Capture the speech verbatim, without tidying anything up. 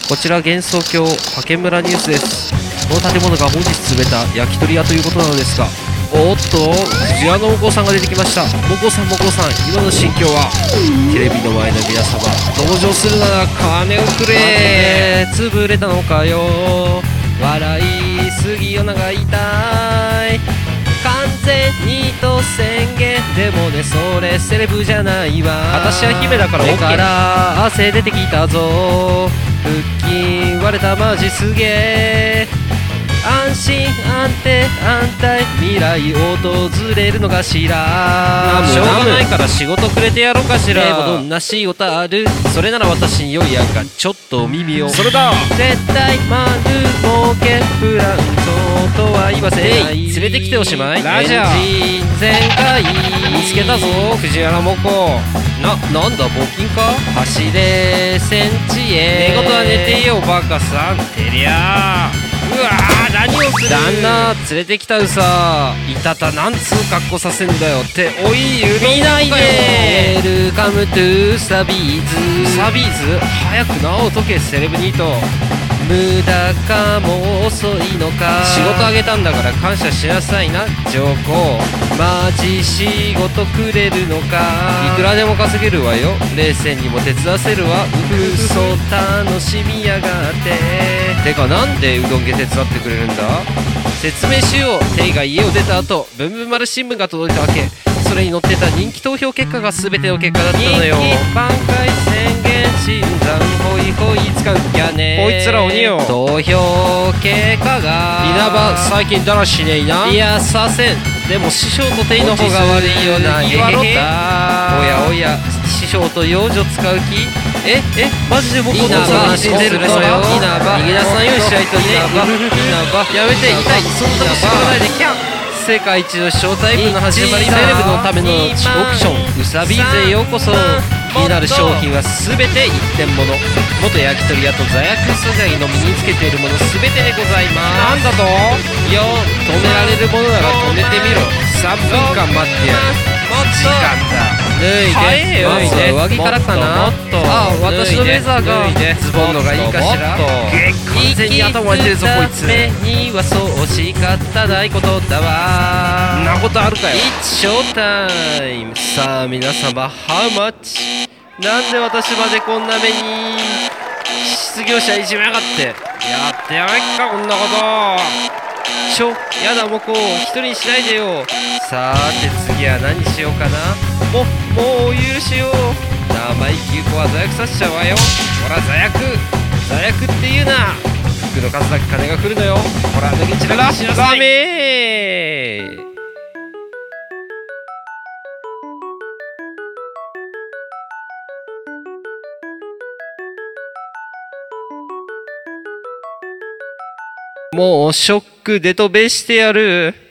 こちら幻想郷派遣村ニュースです。この建物が本日潰れた焼き鳥屋ということなのですが、おっと藤原のお子さんが出てきました。もこさんもこさん、今の心境は？テレビの前の皆様、同情するなら金をくれ。潰れたのかよ、笑いすぎよなが痛い。完全にと宣言でもね、それセレブじゃないわ。私は姫だから OK。 目から汗出てきたぞ、腹筋割れたマジすげえ。安心安定安泰未来訪れるのかしら。しょうがないから仕事くれてやろうかしら。でもどんな仕事ある？それなら私に良いやんか、ちょっとお耳を。それだ。絶対丸儲けプラントとは言わせない。連れてきておしまい。ラジャーエンジン全開。見つけたぞ藤原もこ。な、なんだ募金か。走れ戦地へ。寝言は寝てよバカさん。てりゃー。うわー、何をする。旦那連れてきたうさ。いたた、なんつう格好させんだよって。おい見ないで。ウェルカムトゥーサビーズ。サビーズ早く縄を解けセレブニート。無駄かも遅いのか。仕事あげたんだから感謝しなさいな上皇。マジ仕事くれるのか。いくらでも稼げるわよ、冷戦にも手伝わせるわ。うふそ楽しみやがって。てかなんでうどん家手伝ってくれるんだ。説明しよう。テイが家を出た後、ブンブン丸新聞が届いたわけ。それに載ってた人気投票結果が全ての結果だったのよ。人気挽回宣言診断ホイホイ使うやね。こいつら鬼よ。投票結果が稲葉最近だらしねえな。いやさせん。でも師匠とテイの方が悪いよな。言わろた。おやおや師匠と養女使う気。ええマジで僕の話死んでるのよ。稲葉逃げ出さないようにしないとね。稲葉やめて、痛い。そんなことしてくれないで。キャン。世界一のショータイムの始まりだ。セレブのためのオークションウサビーゼへようこそ。気になる商品は全て一点物。元焼き鳥屋と座薬素材の身につけているもの全てでございます。なんだとよん、止められるものなら止めてみろ。さんぷんかん待ってやる。時間だ。脱いで、まずは上着からかな。ああ、私のレザーがズボンのがいいかしら。完全に頭割れてるぞこいつ。目にはそうしかったないことだわ。んなことあるかよ。It's show time。さあ皆様 How much。 なんで私までこんな目に。失業者いじめやがって。やってやめっかこんなこと。ちょ、やだもこ一人にしないでよ。さーて次は何しようかな。も、もうお許しよ。生意気子は座薬させちゃうわよ。ほら座薬座薬って言うな。服の数だけ金が来るのよ。ほら脱ぎ散らかしなさい。ダメー。もうショックでとべしてやる。